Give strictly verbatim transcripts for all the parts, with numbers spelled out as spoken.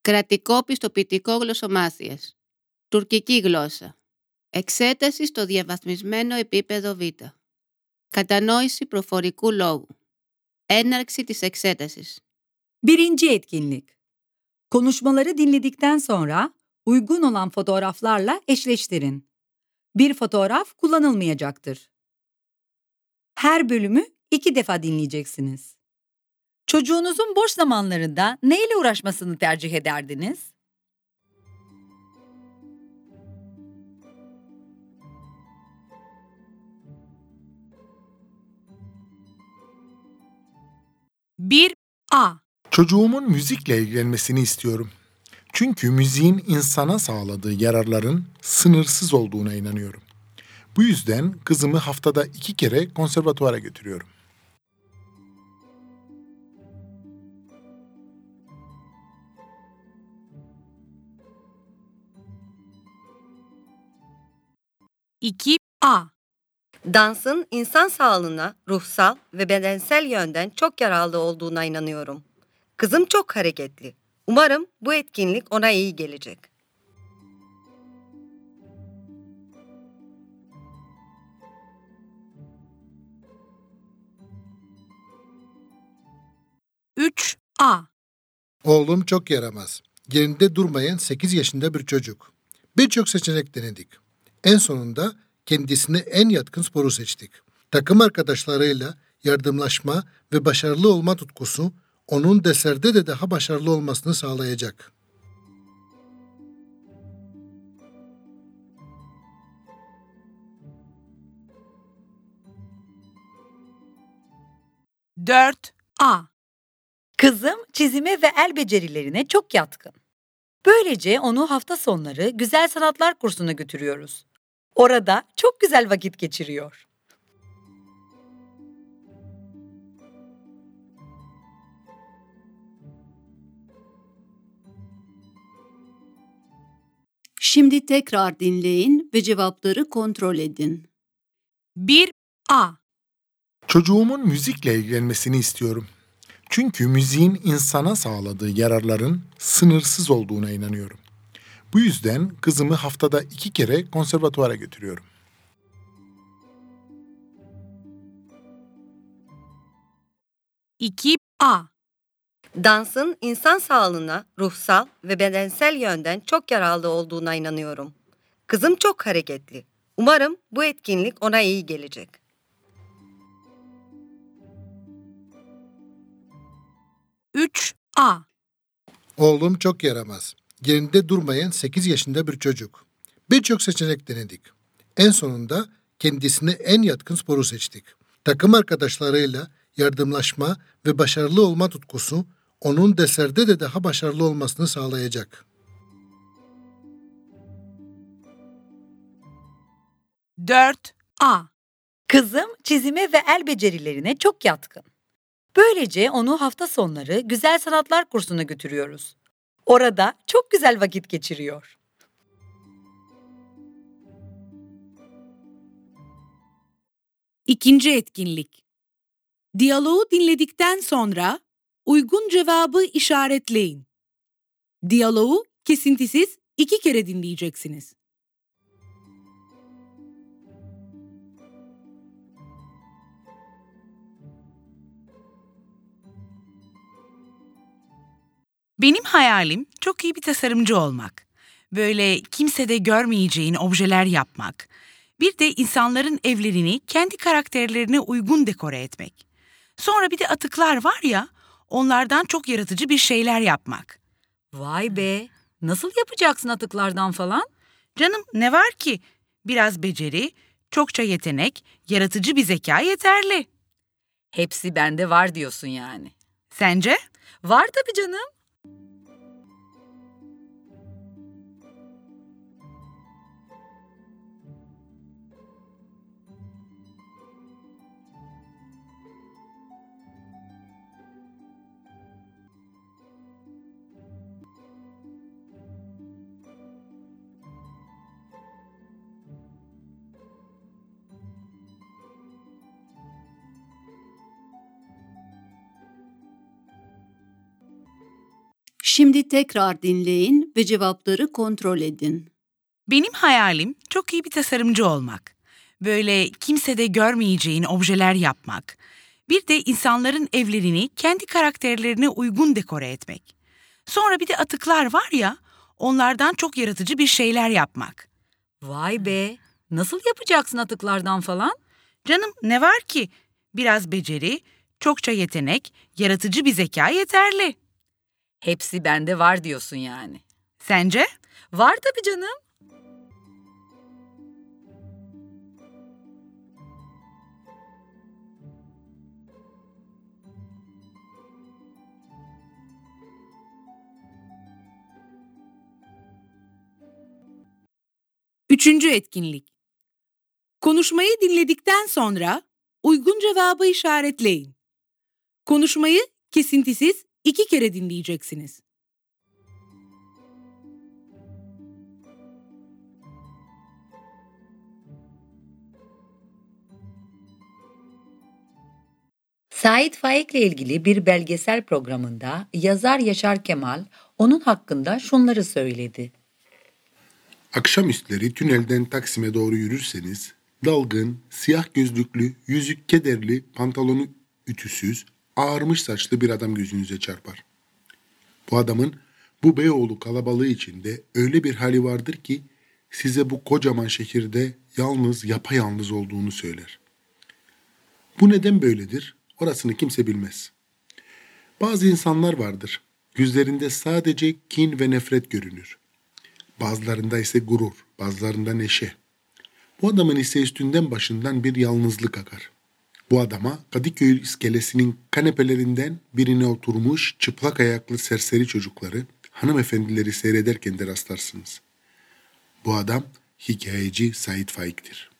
Κρατικό πιστοποιητικό γλωσσομάθειας. Τουρκική γλώσσα. Εξέταση στο διαβαθμισμένο επίπεδο Β. Κατανόηση προφορικού λόγου. Έναρξη της εξέτασης. Birinci etkinlik. Konuşmaları dinledikten sonra uygun olan fotoğraflarla eşleştirin. Bir fotoğraf kullanılmayacaktır. Her bölümü iki defa dinleyeceksiniz. Çocuğunuzun boş zamanlarında neyle uğraşmasını tercih ederdiniz? bir A. Çocuğumun müzikle ilgilenmesini istiyorum. Çünkü müziğin insana sağladığı yararların sınırsız olduğuna inanıyorum. Bu yüzden kızımı haftada iki kere konservatuvara götürüyorum. iki A. Dansın insan sağlığına ruhsal ve bedensel yönden çok yararlı olduğuna inanıyorum. Kızım çok hareketli. Umarım bu etkinlik ona iyi gelecek. üç A. Oğlum çok yaramaz. Yerinde durmayan sekiz yaşında bir çocuk. Birçok seçenek denedik. En sonunda kendisine en yatkın sporu seçtik. Takım arkadaşlarıyla yardımlaşma ve başarılı olma tutkusu onun derslerde de daha başarılı olmasını sağlayacak. dört A. Kızım çizime ve el becerilerine çok yatkın. Böylece onu hafta sonları güzel sanatlar kursuna götürüyoruz. Orada çok güzel vakit geçiriyor. Şimdi tekrar dinleyin ve cevapları kontrol edin. bir A. Çocuğumun müzikle ilgilenmesini istiyorum. Çünkü müziğin insana sağladığı yararların sınırsız olduğuna inanıyorum. Bu yüzden kızımı haftada iki kere konservatuvara götürüyorum. iki A. Dansın insan sağlığına ruhsal ve bedensel yönden çok yararlı olduğuna inanıyorum. Kızım çok hareketli. Umarım bu etkinlik ona iyi gelecek. üç A. Oğlum çok yaramaz. Yerinde durmayan sekiz yaşında bir çocuk. Birçok seçenek denedik. En sonunda kendisine en yatkın sporu seçtik. Takım arkadaşlarıyla yardımlaşma ve başarılı olma tutkusu onun derslerde de daha başarılı olmasını sağlayacak. dört A. Kızım çizime ve el becerilerine çok yatkın. Böylece onu hafta sonları güzel sanatlar kursuna götürüyoruz. Orada çok güzel vakit geçiriyor. İkinci etkinlik. Diyaloğu dinledikten sonra uygun cevabı işaretleyin. Diyaloğu kesintisiz iki kere dinleyeceksiniz. Benim hayalim çok iyi bir tasarımcı olmak. Böyle kimsede görmeyeceğin objeler yapmak. Bir de insanların evlerini kendi karakterlerine uygun dekore etmek. Sonra bir de atıklar var ya, onlardan çok yaratıcı bir şeyler yapmak. Vay be! Nasıl yapacaksın atıklardan falan? Canım ne var ki? Biraz beceri, çokça yetenek, yaratıcı bir zeka yeterli. Hepsi bende var diyorsun yani. Sence? Var tabii canım. Şimdi tekrar dinleyin ve cevapları kontrol edin. Benim hayalim çok iyi bir tasarımcı olmak. Böyle kimsede görmeyeceğin objeler yapmak. Bir de insanların evlerini kendi karakterlerine uygun dekore etmek. Sonra bir de atıklar var ya, onlardan çok yaratıcı bir şeyler yapmak. Vay be! Nasıl yapacaksın atıklardan falan? Canım ne var ki? Biraz beceri, çokça yetenek, yaratıcı bir zeka yeterli. Hepsi bende var diyorsun yani. Sence? Var tabii canım. Üçüncü etkinlik. Konuşmayı dinledikten sonra uygun cevabı işaretleyin. Konuşmayı kesintisiz iki kere dinleyeceksiniz. Sait Faik'le ilgili bir belgesel programında yazar Yaşar Kemal onun hakkında şunları söyledi. Akşamüstleri tünelden Taksim'e doğru yürürseniz, dalgın, siyah gözlüklü, yüzü kederli, pantolonu ütüsüz, ağarmış saçlı bir adam gözünüze çarpar. Bu adamın bu Beyoğlu kalabalığı içinde öyle bir hali vardır ki size bu kocaman şehirde yalnız yapayalnız olduğunu söyler. Bu neden böyledir? Orasını kimse bilmez. Bazı insanlar vardır. Yüzlerinde sadece kin ve nefret görünür. Bazılarında ise gurur, bazılarında neşe. Bu adamın ise üstünden başından bir yalnızlık akar. Bu adama Kadıköy iskelesinin kanepelerinden birine oturmuş çıplak ayaklı serseri çocukları, hanımefendileri seyrederken de rastlarsınız. Bu adam hikayeci Sait Faik'tir.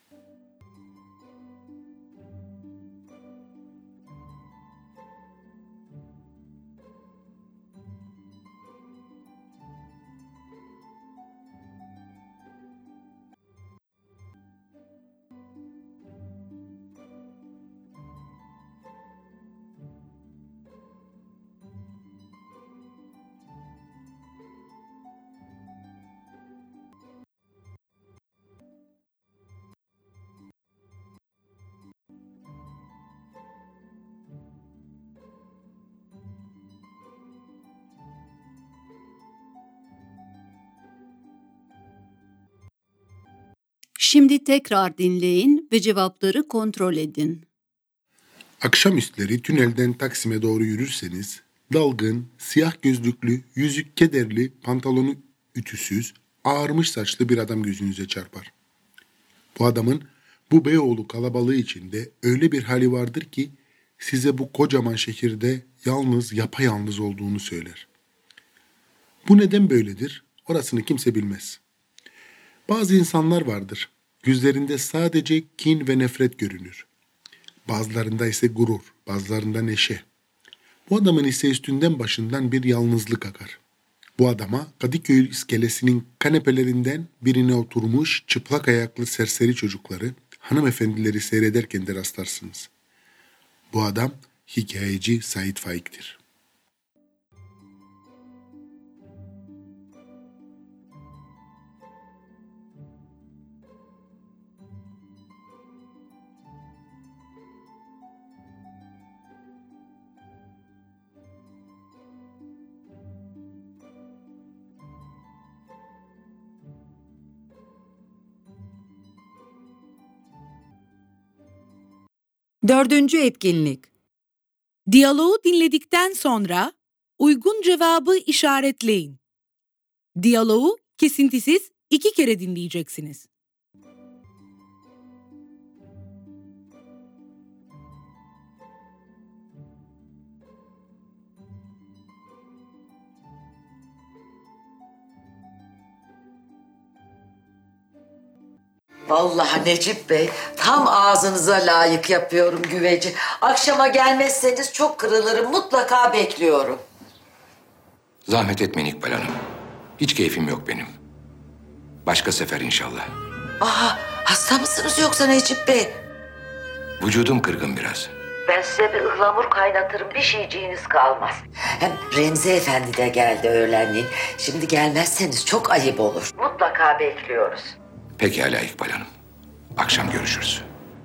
Şimdi tekrar dinleyin ve cevapları kontrol edin. Akşamüstleri tünelden Taksim'e doğru yürürseniz, dalgın, siyah gözlüklü, yüzü kederli, pantolonu ütüsüz, ağarmış saçlı bir adam gözünüze çarpar. Bu adamın bu Beyoğlu kalabalığı içinde öyle bir hali vardır ki size bu kocaman şehirde yalnız yapayalnız olduğunu söyler. Bu neden böyledir? Orasını kimse bilmez. Bazı insanlar vardır. Yüzlerinde sadece kin ve nefret görünür. Bazılarında ise gurur, bazılarında neşe. Bu adamın ise üstünden başından bir yalnızlık akar. Bu adama Kadıköy iskelesinin kanepelerinden birine oturmuş çıplak ayaklı serseri çocukları, hanımefendileri seyrederken de rastlarsınız. Bu adam hikayeci Sait Faik'tir. Dördüncü etkinlik. Diyaloğu dinledikten sonra uygun cevabı işaretleyin. Diyaloğu kesintisiz iki kere dinleyeceksiniz. Vallahi Necip Bey, tam ağzınıza layık yapıyorum güveci. Akşama gelmezseniz çok kırılırım, mutlaka bekliyorum. Zahmet etmeyin İkbal Hanım. Hiç keyfim yok benim. Başka sefer inşallah. Aha, hasta mısınız yoksa Necip Bey? Vücudum kırgın biraz. Ben Ben size bir ıhlamur kaynatırım, bir şeyciğiniz kalmaz. Hem Remzi Efendi de geldi öğlenleyin. Şimdi gelmezseniz çok ayıp olur. Mutlaka bekliyoruz. Pekala İkbal Hanım. Akşam görüşürüz.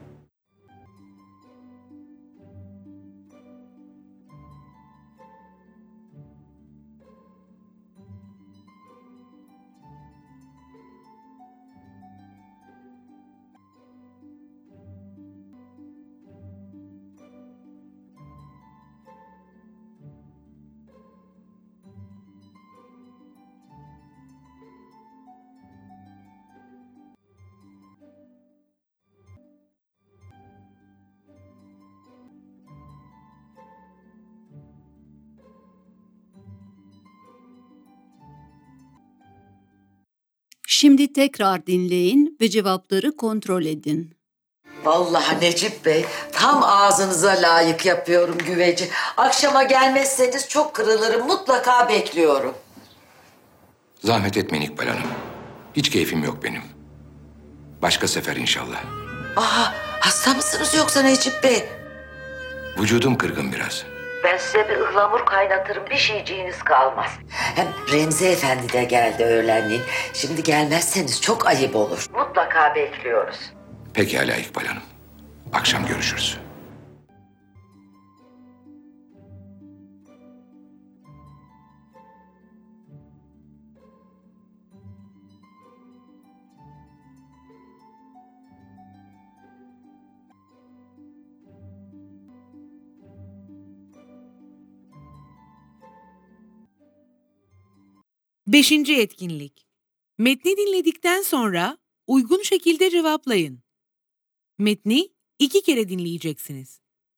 Şimdi tekrar dinleyin ve cevapları kontrol edin. Vallahi Necip Bey, tam ağzınıza layık yapıyorum güveci. Akşama gelmezseniz çok kırılırım, mutlaka bekliyorum. Zahmet etmeyin İkbal Hanım. Hiç keyfim yok benim. Başka sefer inşallah. Aha, hasta mısınız yoksa Necip Bey? Vücudum kırgın biraz. Ben size bir ıhlamur kaynatırım, bir şeyciğiniz kalmaz. Hem Remzi Efendi de geldi öğlenleyin. Şimdi gelmezseniz çok ayıp olur. Mutlaka bekliyoruz. Pekala İkbal Hanım. Akşam görüşürüz. Beşinci etkinlik. Metni dinledikten sonra uygun şekilde cevaplayın. Metni iki kere dinleyeceksiniz.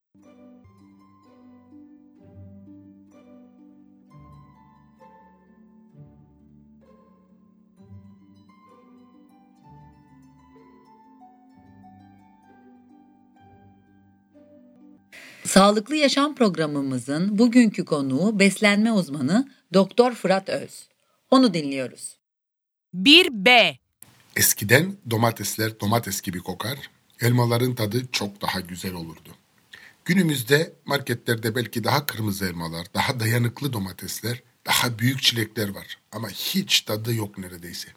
Sağlıklı Yaşam programımızın bugünkü konuğu beslenme uzmanı Doktor Fırat Öz. Onu dinliyoruz. bir B. Eskiden domatesler domates gibi kokar, elmaların tadı çok daha güzel olurdu. Günümüzde marketlerde belki daha kırmızı elmalar, daha dayanıklı domatesler, daha büyük çilekler var ama hiç tadı yok neredeyse.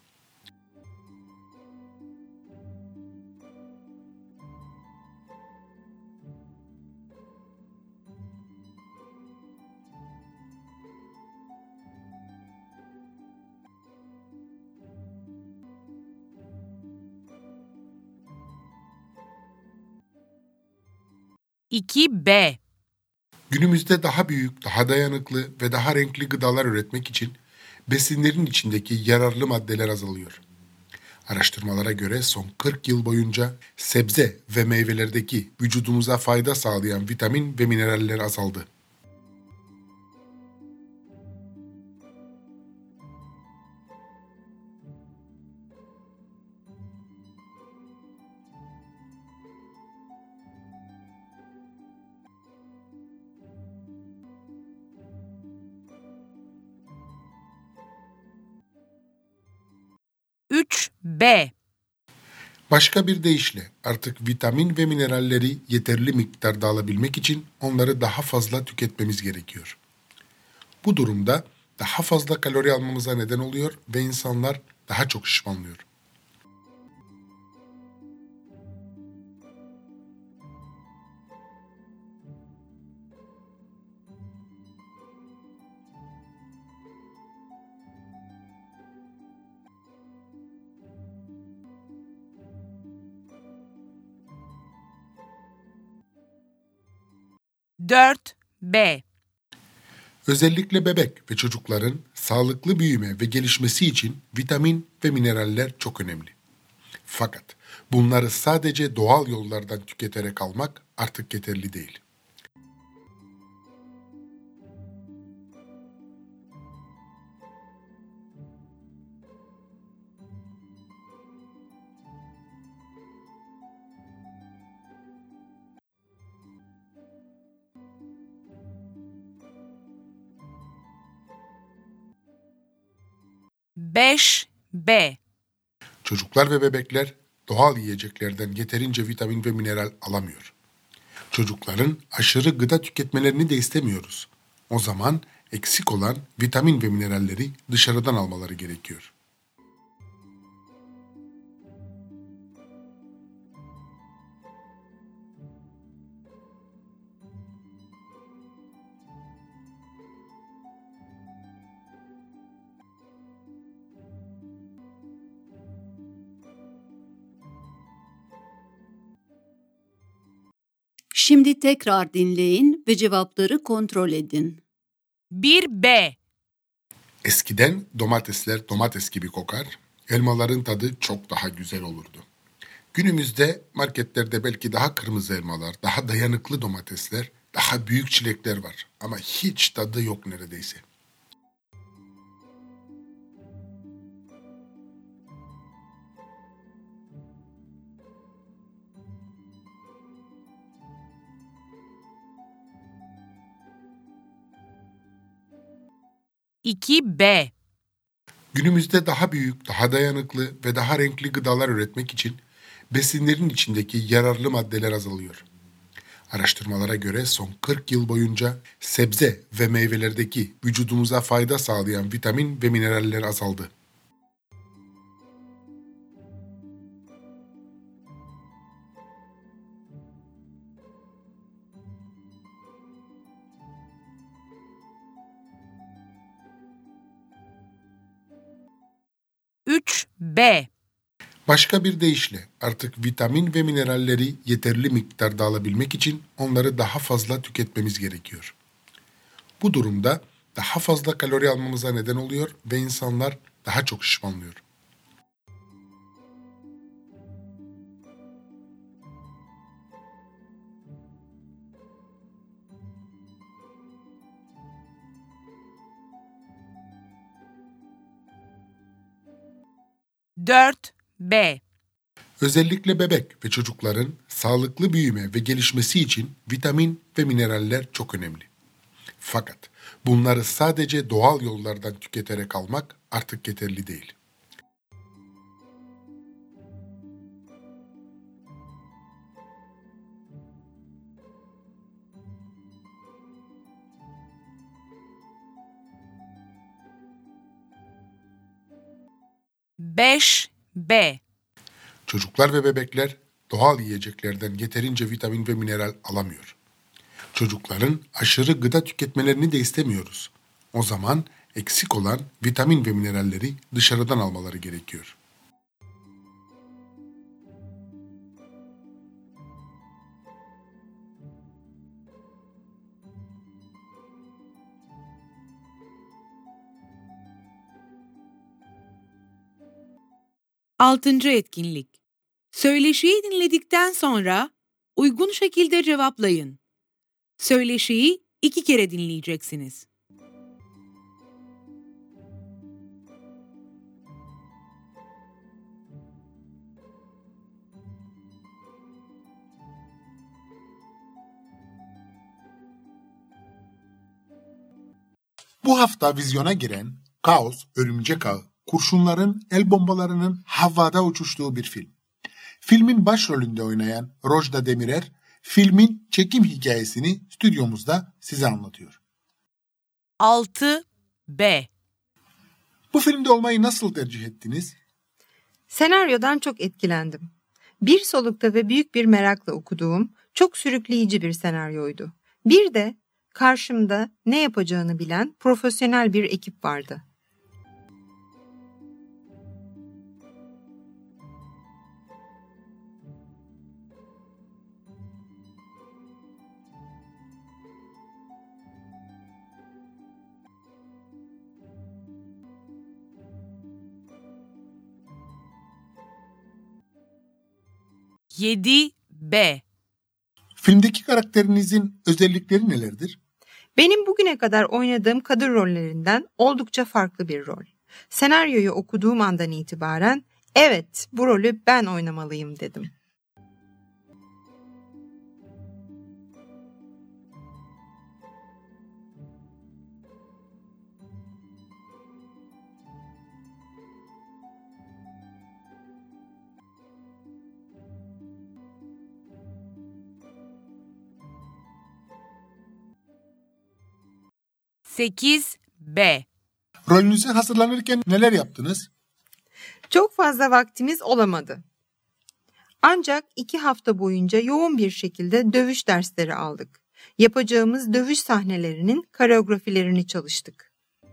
iki B. Günümüzde daha büyük, daha dayanıklı ve daha renkli gıdalar üretmek için besinlerin içindeki yararlı maddeler azalıyor. Araştırmalara göre son kırk yıl boyunca sebze ve meyvelerdeki vücudumuza fayda sağlayan vitamin ve mineraller azaldı. üç B. Başka bir deyişle artık vitamin ve mineralleri yeterli miktarda alabilmek için onları daha fazla tüketmemiz gerekiyor. Bu durumda daha fazla kalori almamıza neden oluyor ve insanlar daha çok şişmanlıyor. dört B. Özellikle bebek ve çocukların sağlıklı büyüme ve gelişmesi için vitamin ve mineraller çok önemli. Fakat bunları sadece doğal yollardan tüketerek almak artık yeterli değil. beş B. Çocuklar ve bebekler doğal yiyeceklerden yeterince vitamin ve mineral alamıyor. Çocukların aşırı gıda tüketmelerini de istemiyoruz. O zaman eksik olan vitamin ve mineralleri dışarıdan almaları gerekiyor. Şimdi tekrar dinleyin ve cevapları kontrol edin. bir B. Eskiden domatesler domates gibi kokar, elmaların tadı çok daha güzel olurdu. Günümüzde marketlerde belki daha kırmızı elmalar, daha dayanıklı domatesler, daha büyük çilekler var ama hiç tadı yok neredeyse. iki B. Günümüzde daha büyük, daha dayanıklı ve daha renkli gıdalar üretmek için besinlerin içindeki yararlı maddeler azalıyor. Araştırmalara göre son kırk yıl boyunca sebze ve meyvelerdeki vücudumuza fayda sağlayan vitamin ve mineraller azaldı. üç B. Başka bir deyişle artık vitamin ve mineralleri yeterli miktarda alabilmek için onları daha fazla tüketmemiz gerekiyor. Bu durumda daha fazla kalori almamıza neden oluyor ve insanlar daha çok şişmanlıyor. dört B. Özellikle bebek ve çocukların sağlıklı büyüme ve gelişmesi için vitamin ve mineraller çok önemli. Fakat bunları sadece doğal yollardan tüketerek almak artık yeterli değil. beş B. Çocuklar ve bebekler doğal yiyeceklerden yeterince vitamin ve mineral alamıyor. Çocukların aşırı gıda tüketmelerini de istemiyoruz. O zaman eksik olan vitamin ve mineralleri dışarıdan almaları gerekiyor. Altıncı etkinlik. Söyleşiyi dinledikten sonra uygun şekilde cevaplayın. Söyleşiyi iki kere dinleyeceksiniz. Bu hafta vizyona giren Kaos, Örümcek Ağı, kurşunların, el bombalarının havada uçuştuğu bir film. Filmin başrolünde oynayan Rojda Demirer, filmin çekim hikayesini stüdyomuzda size anlatıyor. altı B. Bu filmde olmayı nasıl tercih ettiniz? Senaryodan çok etkilendim. Bir solukta ve büyük bir merakla okuduğum, çok sürükleyici bir senaryoydu. Bir de karşımda ne yapacağını bilen profesyonel bir ekip vardı. yedi B. Filmdeki karakterinizin özellikleri nelerdir? Benim bugüne kadar oynadığım kadın rollerinden oldukça farklı bir rol. Senaryoyu okuduğum andan itibaren evet bu rolü ben oynamalıyım dedim. sekiz B. Rolünüze hazırlanırken neler yaptınız? Çok fazla vaktimiz olamadı. Ancak iki hafta boyunca yoğun bir şekilde dövüş dersleri aldık. Yapacağımız dövüş sahnelerinin koreografilerini çalıştık.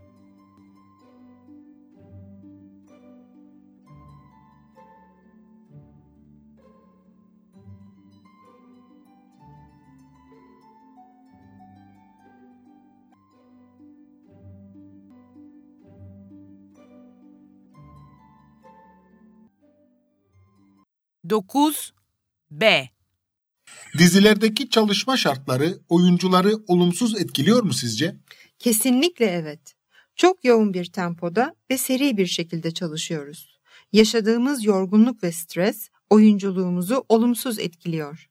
dokuz B. Dizilerdeki çalışma şartları oyuncuları olumsuz etkiliyor mu sizce? Kesinlikle evet. Çok yoğun bir tempoda ve seri bir şekilde çalışıyoruz. Yaşadığımız yorgunluk ve stres oyunculuğumuzu olumsuz etkiliyor.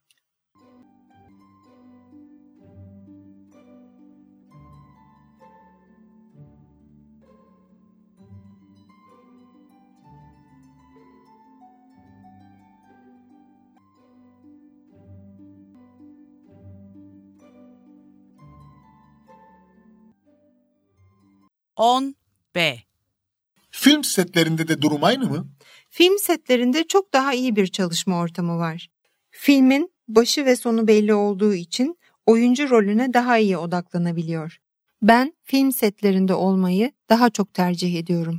on B. Film setlerinde de durum aynı mı? Film setlerinde çok daha iyi bir çalışma ortamı var. Filmin başı ve sonu belli olduğu için oyuncu rolüne daha iyi odaklanabiliyor. Ben film setlerinde olmayı daha çok tercih ediyorum.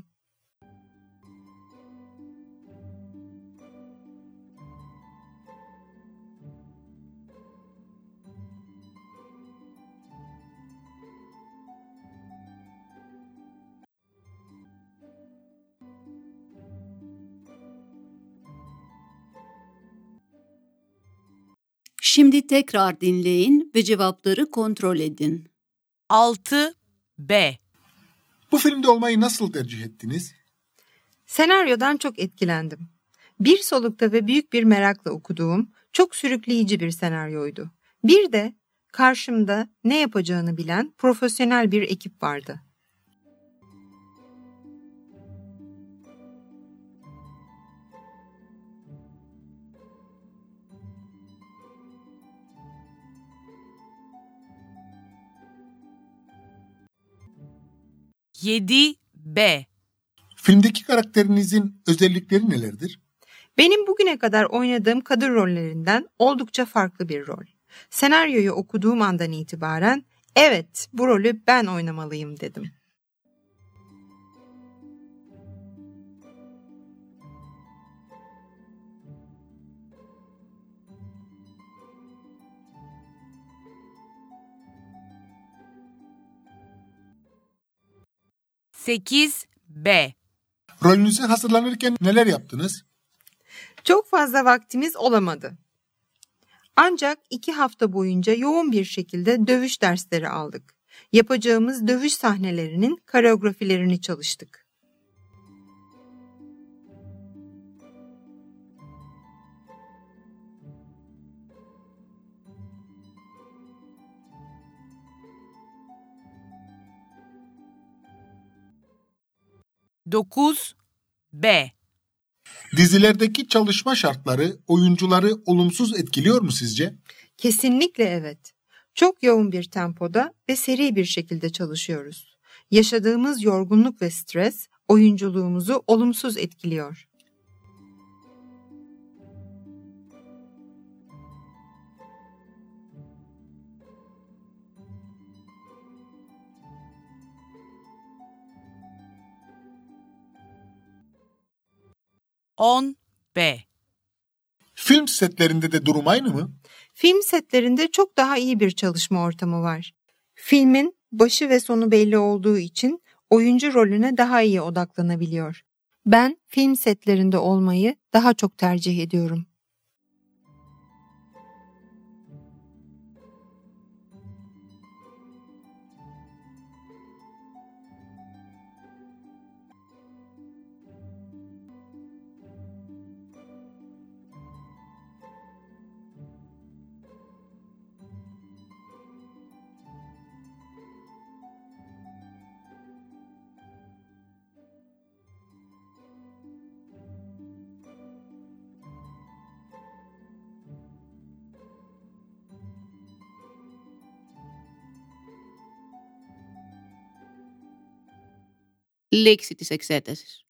Şimdi tekrar dinleyin ve cevapları kontrol edin. altı B. Bu filmde olmayı nasıl tercih ettiniz? Senaryodan çok etkilendim. Bir solukta ve büyük bir merakla okuduğum çok sürükleyici bir senaryoydu. Bir de karşımda ne yapacağını bilen profesyonel bir ekip vardı. yedi B. Filmdeki karakterinizin özellikleri nelerdir? Benim bugüne kadar oynadığım kadın rollerinden oldukça farklı bir rol. Senaryoyu okuduğum andan itibaren evet bu rolü ben oynamalıyım dedim. sekiz B. Rolünüze hazırlanırken neler yaptınız? Çok fazla vaktimiz olamadı. Ancak iki hafta boyunca yoğun bir şekilde dövüş dersleri aldık. Yapacağımız dövüş sahnelerinin koreografilerini çalıştık. dokuz B. Dizilerdeki çalışma şartları oyuncuları olumsuz etkiliyor mu sizce? Kesinlikle evet. Çok yoğun bir tempoda ve seri bir şekilde çalışıyoruz. Yaşadığımız yorgunluk ve stres oyunculuğumuzu olumsuz etkiliyor. on B. Film setlerinde de durum aynı mı? Film setlerinde çok daha iyi bir çalışma ortamı var. Filmin başı ve sonu belli olduğu için oyuncu rolüne daha iyi odaklanabiliyor. Ben film setlerinde olmayı daha çok tercih ediyorum. Λέξη της εξέτασης.